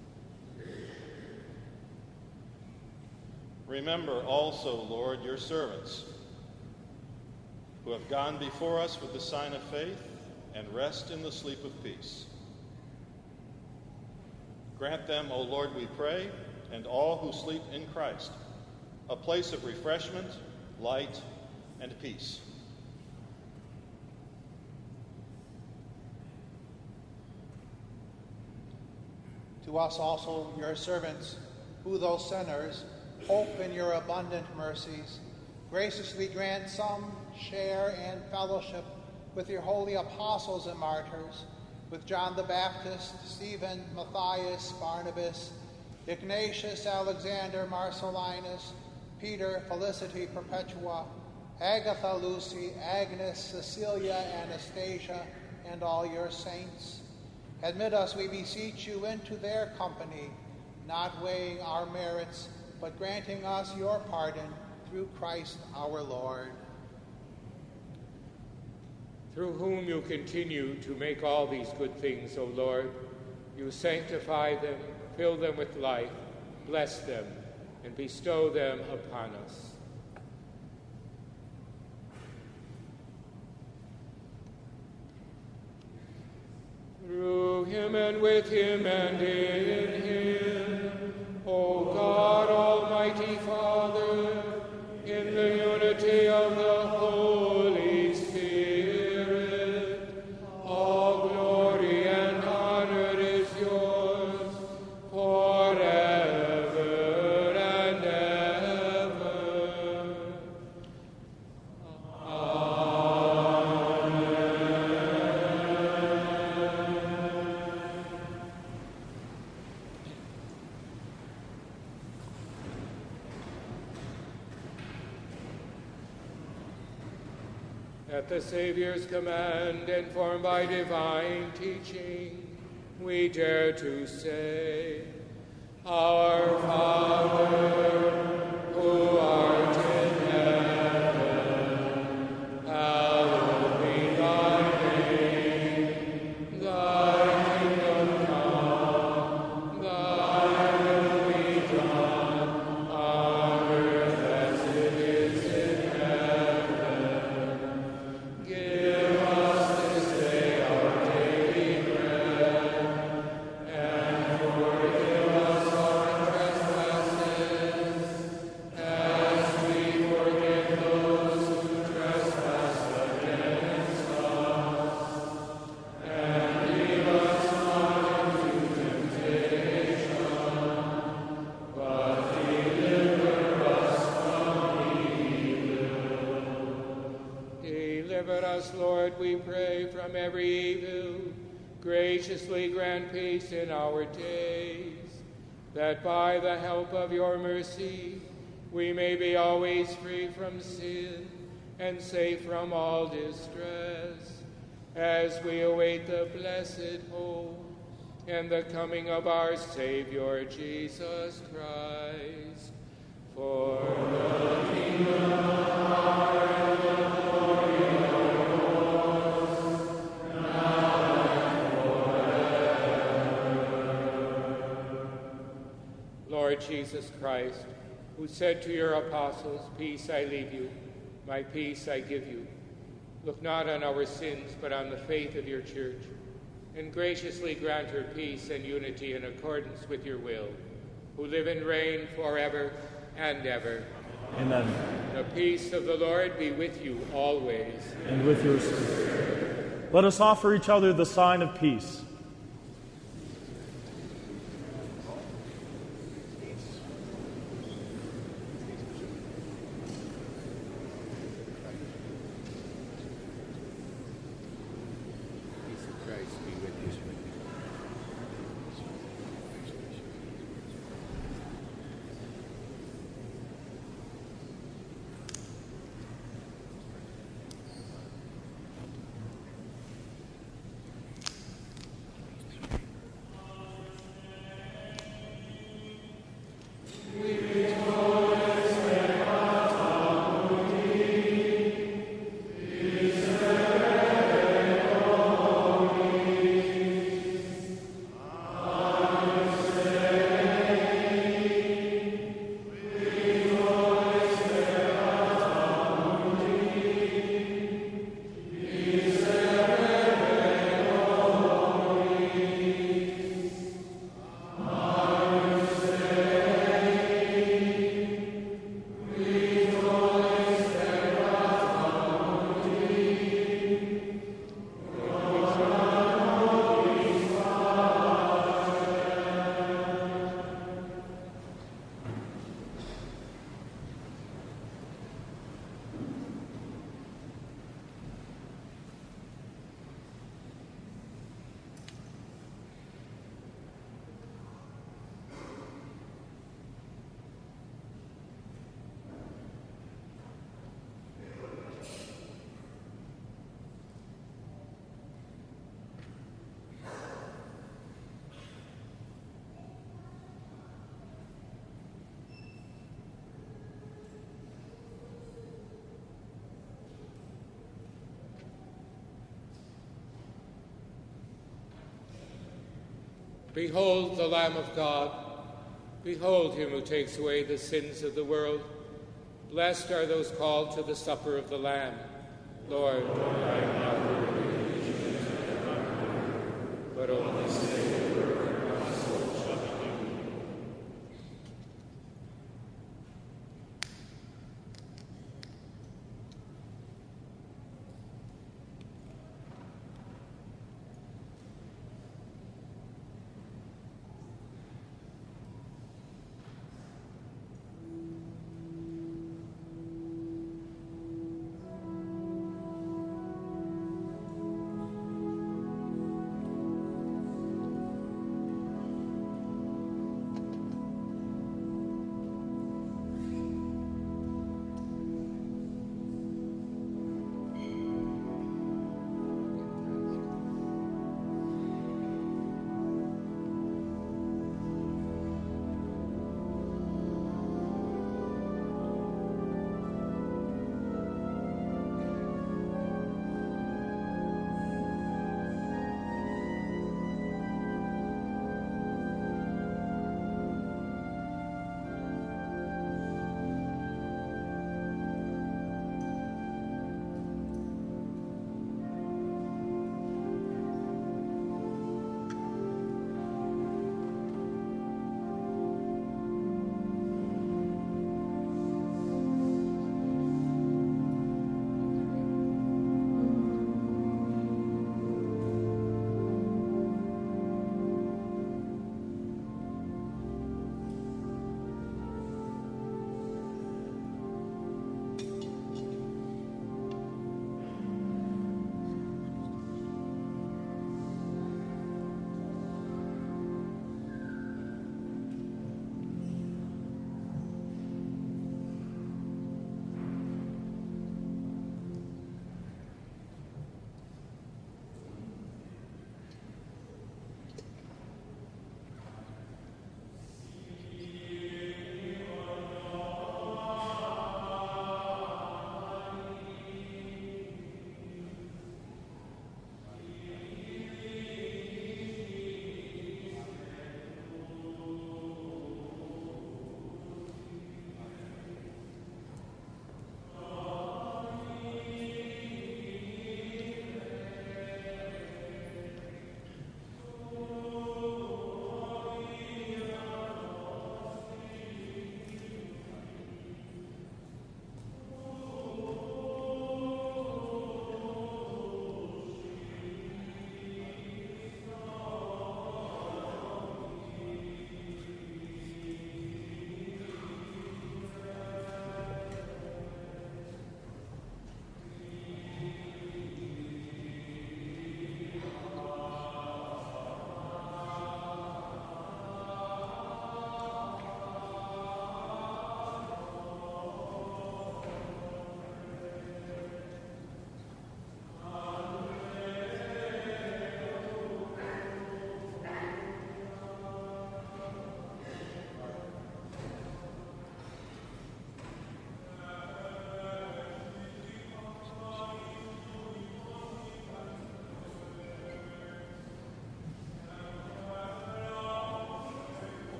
O: Remember also, Lord, your servants, who have gone before us with the sign of faith, and rest in the sleep of peace. Grant them, O Lord, we pray, and all who sleep in Christ, a place of refreshment, light, and peace.
J: To us also, your servants, who though sinners, hope in your abundant mercies, graciously grant some share and fellowship with your holy apostles and martyrs, with John the Baptist, Stephen, Matthias, Barnabas, Ignatius, Alexander, Marcellinus, Peter, Felicity, Perpetua, Agatha, Lucy, Agnes, Cecilia, Anastasia, and all your saints. Admit us, we beseech you, into their company, not weighing our merits, but granting us your pardon through Christ our Lord.
B: Through whom you continue to make all these good things, O Lord, you sanctify them, fill them with life, bless them, and bestow them upon us. Through him and with him and in him, O God, Almighty Father, in the unity of the Holy Spirit, all glory and honor is yours forever and ever. At the Savior's command, informed by divine teaching, we dare to say, Our Father, who art in heaven, hallowed be thy name. Thy kingdom come, thy will be done, on earth as it is in heaven. Give us this day our daily bread, and forgive us our trespasses, as we forgive those who trespass against us. And lead us not into temptation, but deliver us from evil. Deliver us, Lord, we pray, from every evil. Graciously grant peace in our days, that by the help of your mercy we may be always free from sin and safe from all distress, as we await the blessed hope and the coming of our Savior Jesus Christ. For the kingdom, the power, and the glory are yours, now and forever. Lord Jesus Christ, who said to your apostles, Peace I leave you, my peace I give you, look not on our sins, but on the faith of your church, and graciously grant her peace and unity in accordance with your will, who live and reign forever and ever.
I: Amen.
B: The peace of the Lord be with you always.
I: And with your spirit. Let us offer each other the sign of peace.
B: Peace of Christ be with you. Behold the Lamb of God. Behold him who takes away the sins of the world. Blessed are those called to the supper of the Lamb. Lord, I am not worthy, but only say the word, and my soul shall be healed.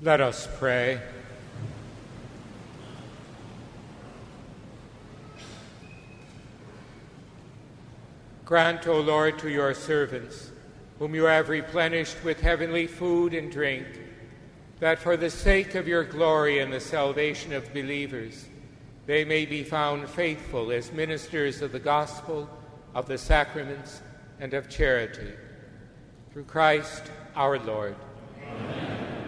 B: Let us pray. Grant, O Lord, to your servants, whom you have replenished with heavenly food and drink, that for the sake of your glory and the salvation of believers, they may be found faithful as ministers of the gospel, of the sacraments, and of charity. Through Christ our Lord. Amen.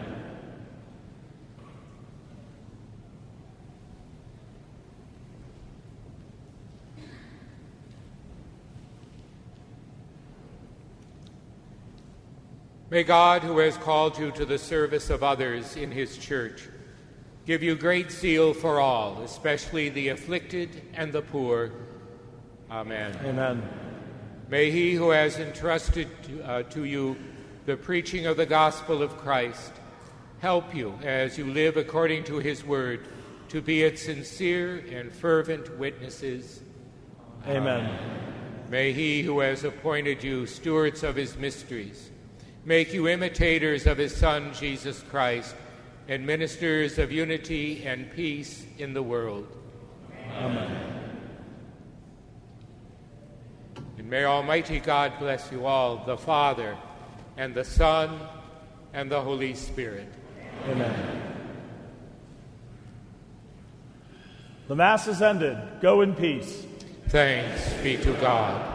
B: May God, who has called you to the service of others in his church, give you great zeal for all, especially the afflicted and the poor. Amen.
P: Amen.
B: May he who has entrusted to you the preaching of the gospel of Christ help you as you live according to his word to be its sincere and fervent witnesses.
P: Amen.
B: May he who has appointed you stewards of his mysteries make you imitators of his Son, Jesus Christ, and ministers of unity and peace in the world.
P: Amen.
B: And may Almighty God bless you all, the Father, and the Son, and the Holy Spirit.
P: Amen. The Mass is ended. Go in peace.
B: Thanks be to God.